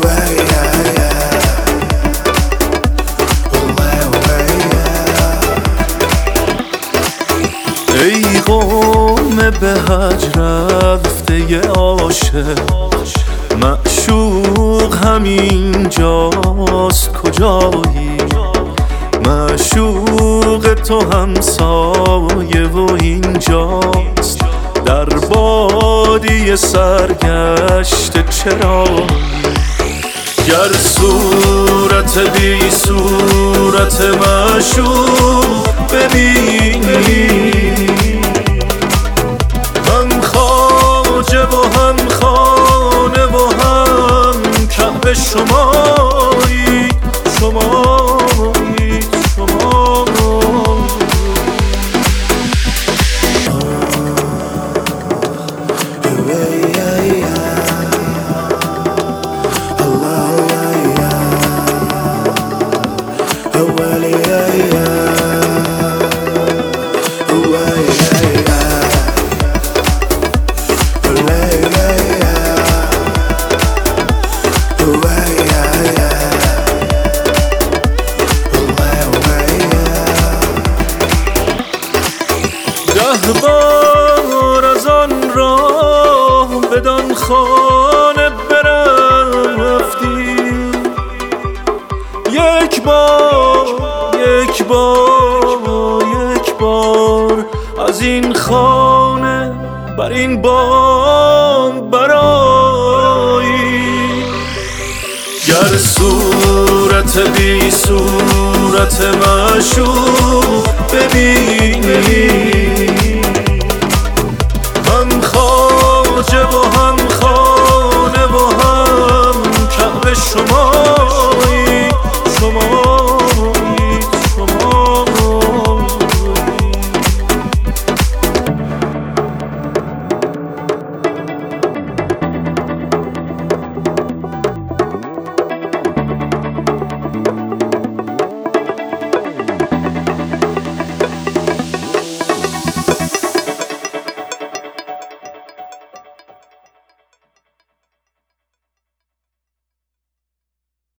ای قوم به حج رفته عاشق، معشوق همین جاست کجایی؟ معشوق تو همسایه و اینجاست، در بادی سرگشته چرایی؟ گر صورت بی صورت معشوق ببینی، هم خواجه و هم خانه و هم کعبه شمایی، شمایی، شمایی. ده بار از آن راه بدان خانه برفتی، یک بار یک بار یک بار از این خانه بر این بام برایی. گر صورت بی صورت معشوق ببینی، هم خواجه و هم